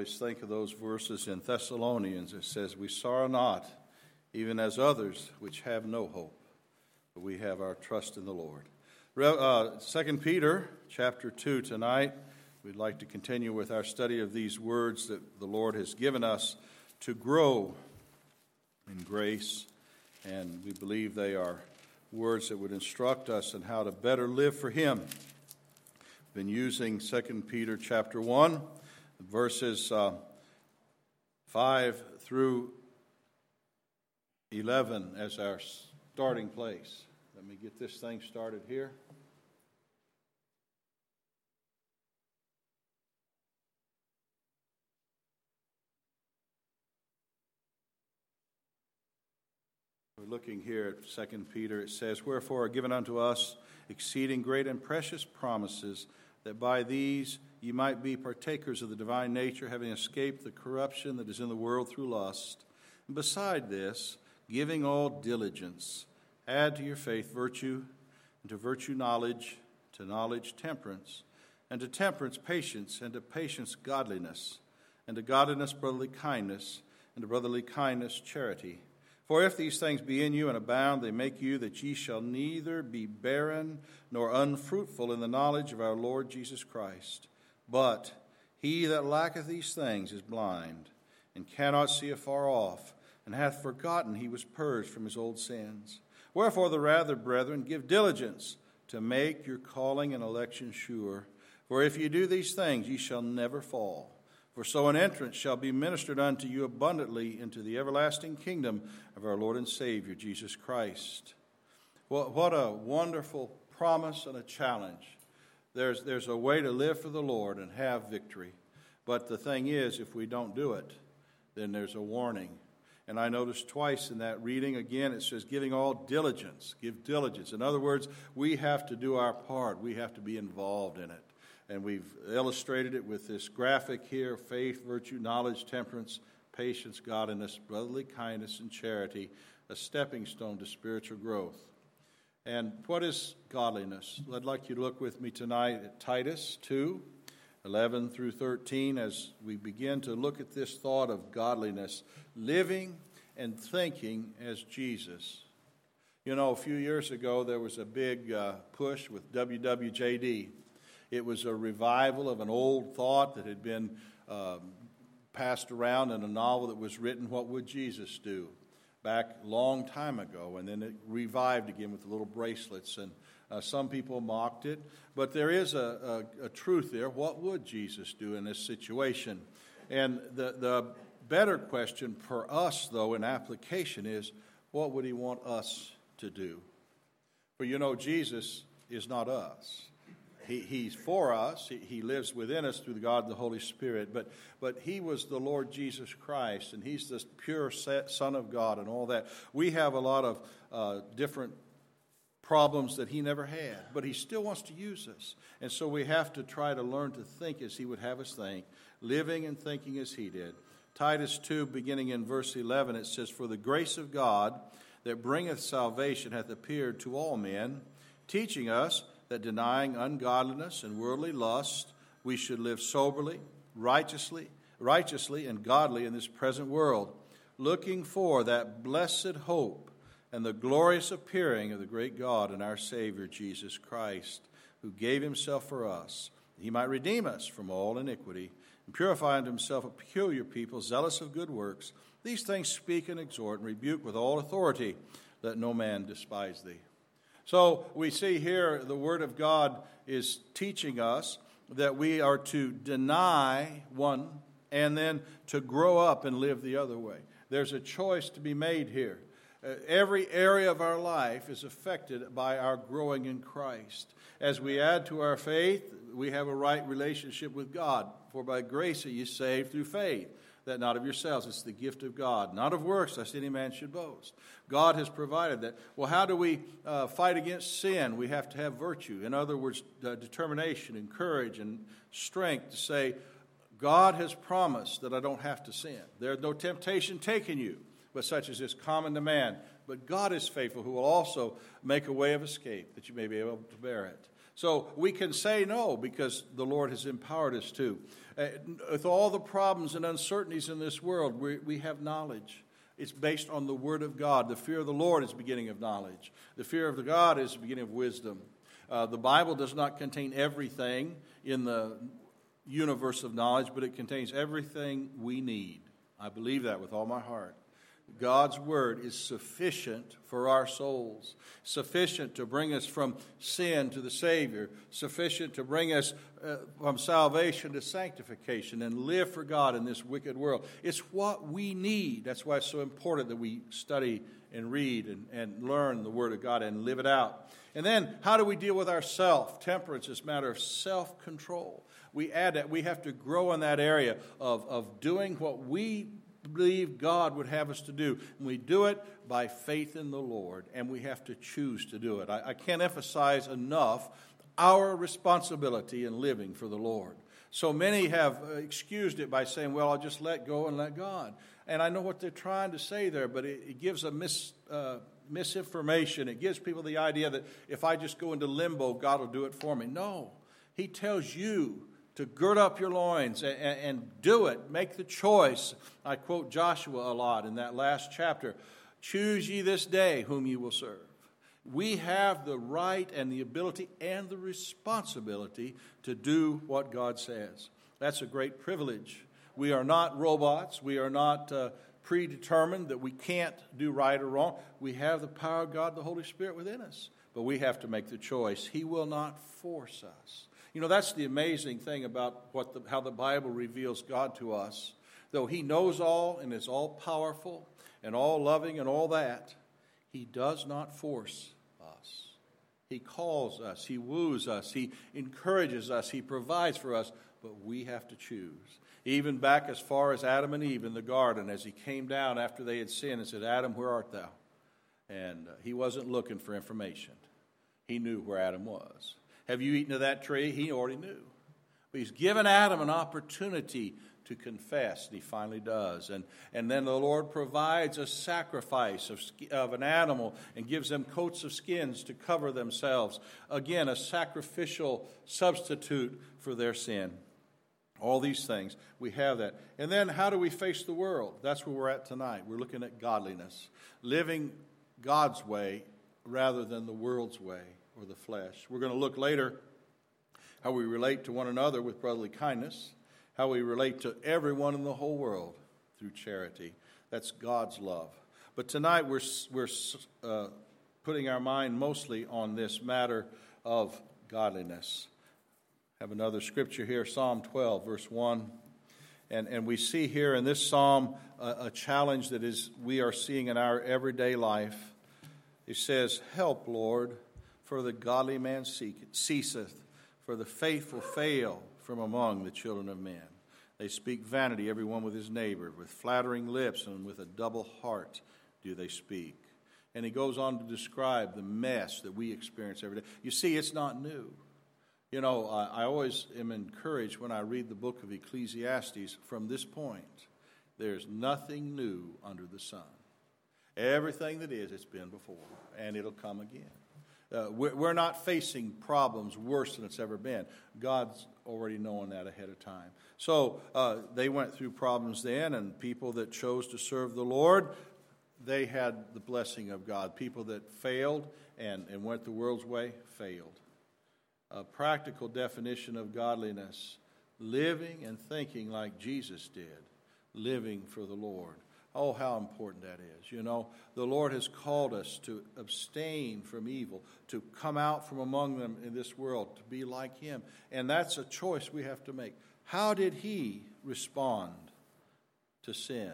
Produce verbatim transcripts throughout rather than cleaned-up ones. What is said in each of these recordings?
always think of those verses in Thessalonians. It says, "We sorrow not, even as others which have no hope, but we have our trust in the Lord." Uh, Second Peter chapter two tonight. We'd like to continue with our study of these words that the Lord has given us to grow in grace, and we believe they are words that would instruct us in how to better live for Him. We've been using Second Peter chapter one, verses uh, five through eleven as our starting place. Let me get this thing started here. We're looking here at Second Peter. It says, "Wherefore are given unto us exceeding great and precious promises, that by these ye might be partakers of the divine nature, having escaped the corruption that is in the world through lust. And beside this, giving all diligence, add to your faith virtue, and to virtue knowledge, to knowledge temperance, and to temperance patience, and to patience godliness, and to godliness brotherly kindness, and to brotherly kindness charity. For if these things be in you and abound, they make you that ye shall neither be barren nor unfruitful in the knowledge of our Lord Jesus Christ. But he that lacketh these things is blind, and cannot see afar off, and hath forgotten he was purged from his old sins. Wherefore the rather, brethren, give diligence to make your calling and election sure. For if ye do these things, ye shall never fall. For so an entrance shall be ministered unto you abundantly into the everlasting kingdom of our Lord and Savior, Jesus Christ." Well, what a wonderful promise and a challenge. There's, there's a way to live for the Lord and have victory. But the thing is, if we don't do it, then there's a warning. And I noticed twice in that reading, again, it says, giving all diligence. Give diligence. In other words, we have to do our part. We have to be involved in it. And we've illustrated it with this graphic here: faith, virtue, knowledge, temperance, patience, godliness, brotherly kindness, and charity, a stepping stone to spiritual growth. And what is godliness? I'd like you to look with me tonight at Titus two, eleven through thirteen, as we begin to look at this thought of godliness, living and thinking as Jesus. You know, a few years ago, there was a big uh, push with W W J D. It was a revival of an old thought that had been uh, passed around in a novel that was written, "What Would Jesus Do?" back a long time ago. And then it revived again with the little bracelets. And uh, some people mocked it. But there is a, a, a truth there. What would Jesus do in this situation? And the, the better question for us, though, in application is, what would he want us to do? For you know, Jesus is not us. He, he's for us. He, he lives within us through the God and the Holy Spirit. But but he was the Lord Jesus Christ, and he's this pure Son of God and all that. We have a lot of uh, different problems that he never had, but he still wants to use us. And so we have to try to learn to think as he would have us think, living and thinking as he did. Titus two, beginning in verse eleven, it says, "For the grace of God that bringeth salvation hath appeared to all men, teaching us that denying ungodliness and worldly lust, we should live soberly, righteously, righteously and godly in this present world, looking for that blessed hope and the glorious appearing of the great God and our Savior, Jesus Christ, who gave himself for us, that he might redeem us from all iniquity, and purify unto himself a peculiar people, zealous of good works. These things speak and exhort and rebuke with all authority. Let no man despise thee." So we see here the Word of God is teaching us that we are to deny one and then to grow up and live the other way. There's a choice to be made here. Uh, every area of our life is affected by our growing in Christ. As we add to our faith, we have a right relationship with God. For by grace are ye saved through faith, that not of yourselves. It's the gift of God, not of works, lest any man should boast. God has provided that. Well, how do we uh, fight against sin? We have to have virtue. In other words, uh, determination and courage and strength to say, God has promised that I don't have to sin. There is no temptation taken you, but such as is common to man. But God is faithful, who will also make a way of escape, that you may be able to bear it. So we can say no because the Lord has empowered us to. Uh, with all the problems and uncertainties in this world, we, we have knowledge. It's based on the Word of God. The fear of the Lord is the beginning of knowledge. The fear of the God is the beginning of wisdom. Uh, the Bible does not contain everything in the universe of knowledge, but it contains everything we need. I believe that with all my heart. God's Word is sufficient for our souls, sufficient to bring us from sin to the Savior, sufficient to bring us uh, from salvation to sanctification and live for God in this wicked world. It's what we need. That's why it's so important that we study and read and, and learn the Word of God and live it out. And then, how do we deal with ourself? Temperance is a matter of self-control. We add that we have to grow in that area of, of doing what we believe God would have us to do. And we do it by faith in the Lord, and we have to choose to do it. I, I can't emphasize enough our responsibility in living for the Lord. So many have excused it by saying, well, I'll just let go and let God. And I know what they're trying to say there, but it, it gives a mis, uh, misinformation. It gives people the idea that if I just go into limbo, God will do it for me. No, He tells you to gird up your loins and, and, and do it. Make the choice. I quote Joshua a lot in that last chapter. Choose ye this day whom you will serve. We have the right and the ability and the responsibility to do what God says. That's a great privilege. We are not robots. We are not uh, predetermined that we can't do right or wrong. We have the power of God, the Holy Spirit within us. But we have to make the choice. He will not force us. You know, that's the amazing thing about what the, how the Bible reveals God to us. Though He knows all and is all powerful and all loving and all that, He does not force us. He calls us. He woos us. He encourages us. He provides for us. But we have to choose. Even back as far as Adam and Eve in the garden, as He came down after they had sinned and said, Adam, where art thou? And uh, He wasn't looking for information. He knew where Adam was. Have you eaten of that tree? He already knew. But He's given Adam an opportunity to confess, and he finally does. And, and then the Lord provides a sacrifice of, of an animal and gives them coats of skins to cover themselves. Again, a sacrificial substitute for their sin. All these things, we have that. And then how do we face the world? That's where we're at tonight. We're looking at godliness. Living God's way rather than the world's way. Or the flesh. We're going to look later how we relate to one another with brotherly kindness, how we relate to everyone in the whole world through charity. That's God's love. But tonight we're we're uh, putting our mind mostly on this matter of godliness. I have another scripture here, Psalm twelve, verse one. And, and we see here in this psalm a, a challenge that is we are seeing in our everyday life. It says, help, Lord, for the godly man ceaseth, for the faithful fail from among the children of men. They speak vanity, every one with his neighbor. With flattering lips and with a double heart do they speak. And he goes on to describe the mess that we experience every day. You see, it's not new. You know, I, I always am encouraged when I read the book of Ecclesiastes from this point. There's nothing new under the sun. Everything that is, it's been before, and it'll come again. Uh, we're, we're not facing problems worse than it's ever been. God's already knowing that ahead of time. So uh, they went through problems then, and people that chose to serve the Lord, they had the blessing of God. People that failed and, and went the world's way, failed. A practical definition of godliness, living and thinking like Jesus did, living for the Lord. Oh, how important that is. You know, the Lord has called us to abstain from evil, to come out from among them in this world, to be like Him. And that's a choice we have to make. How did He respond to sin?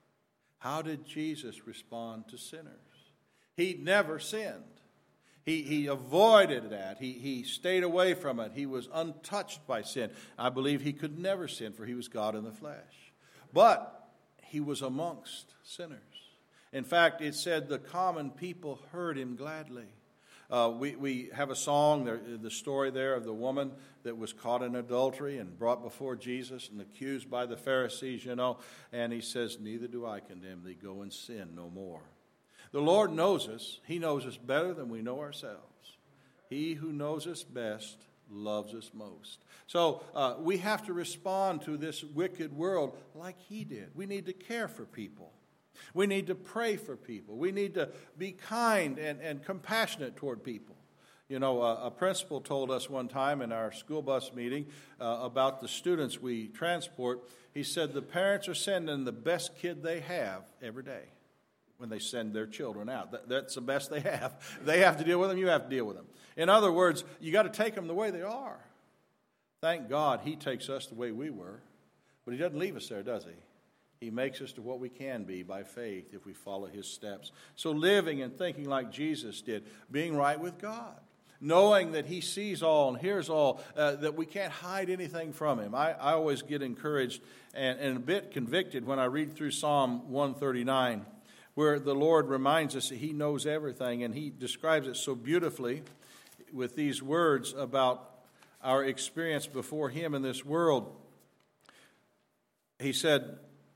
How did Jesus respond to sinners? He never sinned. He, he avoided that. He, he stayed away from it. He was untouched by sin. I believe He could never sin, for He was God in the flesh. But He was amongst sinners. In fact, it said the common people heard Him gladly. Uh, we, we have a song, there, the story there of the woman that was caught in adultery and brought before Jesus and accused by the Pharisees, you know. And He says, neither do I condemn thee, go and sin no more. The Lord knows us. He knows us better than we know ourselves. He who knows us best loves us most. So uh, we have to respond to this wicked world like he did. We need to care for people. We need to pray for people. We need to be kind and, and compassionate toward people. You know, a, a principal told us one time in our school bus meeting uh, about the students we transport. He said the parents are sending the best kid they have every day when they send their children out. That, that's the best they have. They have to deal with them. You have to deal with them. In other words, you got to take them the way they are. Thank God he takes us the way we were. But he doesn't leave us there, does he? He makes us to what we can be by faith if we follow his steps. So living and thinking like Jesus did, being right with God, knowing that he sees all and hears all, uh, that we can't hide anything from him. I, I always get encouraged and, and a bit convicted when I read through Psalm one thirty-nine, where the Lord reminds us that he knows everything, and he describes it so beautifully with these words about our experience before him in this world. He said,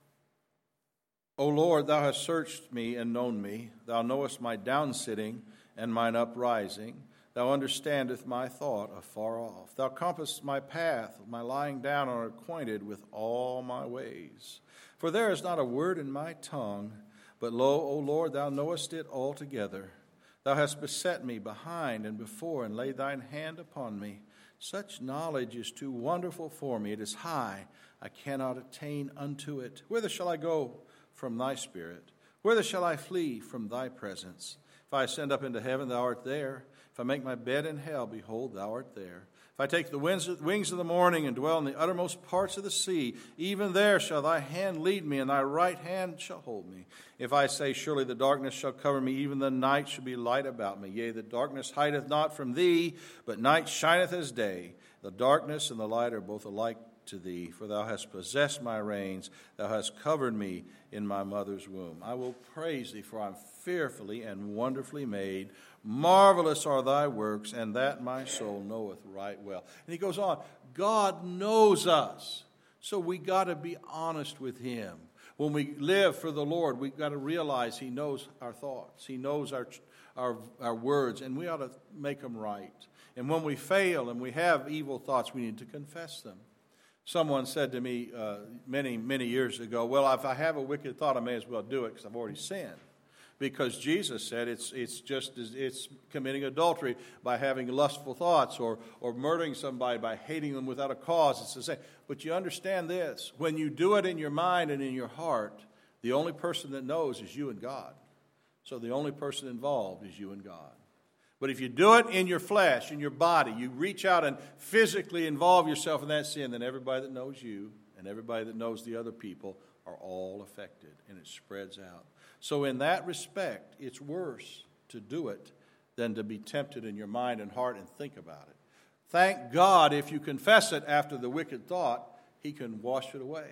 O Lord, thou hast searched me and known me. Thou knowest my downsitting and mine uprising. Thou understandest my thought afar off. Thou compassest my path, my lying down, and art acquainted with all my ways. For there is not a word in my tongue, but lo, O Lord, thou knowest it altogether. Thou hast beset me behind and before, and laid thine hand upon me. Such knowledge is too wonderful for me. It is high. I cannot attain unto it. Whither shall I go from thy spirit? Whither shall I flee from thy presence? If I ascend up into heaven, thou art there. If I make my bed in hell, behold, thou art there. If I take the wings of the morning and dwell in the uttermost parts of the sea, even there shall thy hand lead me, and thy right hand shall hold me. If I say, surely the darkness shall cover me, even the night shall be light about me. Yea, the darkness hideth not from thee, but night shineth as day. The darkness and the light are both alike to thee, for thou hast possessed my reins, thou hast covered me in my mother's womb. I will praise thee, for I am fearfully and wonderfully made. Marvelous are thy works, and that my soul knoweth right well. And he goes on, God knows us, so we got to be honest with him. When we live for the Lord, we've got to realize he knows our thoughts, he knows our, our, our words, and we ought to make them right. And when we fail and we have evil thoughts, we need to confess them. Someone said to me uh, many, many years ago, well, if I have a wicked thought, I may as well do it because I've already sinned. Because Jesus said it's it's just as it's committing adultery by having lustful thoughts, or or murdering somebody by hating them without a cause. It's the same. But you understand this: when you do it in your mind and in your heart, the only person that knows is you and God. So the only person involved is you and God. But if you do it in your flesh, in your body, you reach out and physically involve yourself in that sin, then everybody that knows you and everybody that knows the other people are all affected, and it spreads out. So in that respect, it's worse to do it than to be tempted in your mind and heart and think about it. Thank God if you confess it after the wicked thought, he can wash it away.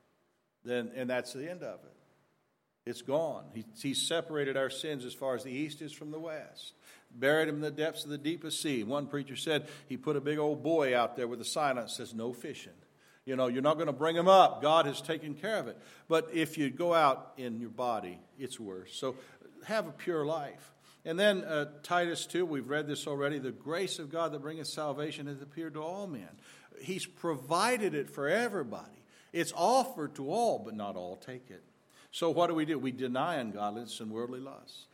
Then, and that's the end of it. It's gone. He, he separated our sins as far as the east is from the west. Buried him in the depths of the deepest sea. One preacher said he put a big old buoy out there with a sign that says no fishing. You know, you're not going to bring them up. God has taken care of it. But if you go out in your body, it's worse. So have a pure life. And then uh, Titus two, we've read this already. The grace of God that bringeth salvation hath appeared to all men. He's provided it for everybody. It's offered to all, but not all take it. So what do we do? We deny ungodliness and worldly lusts.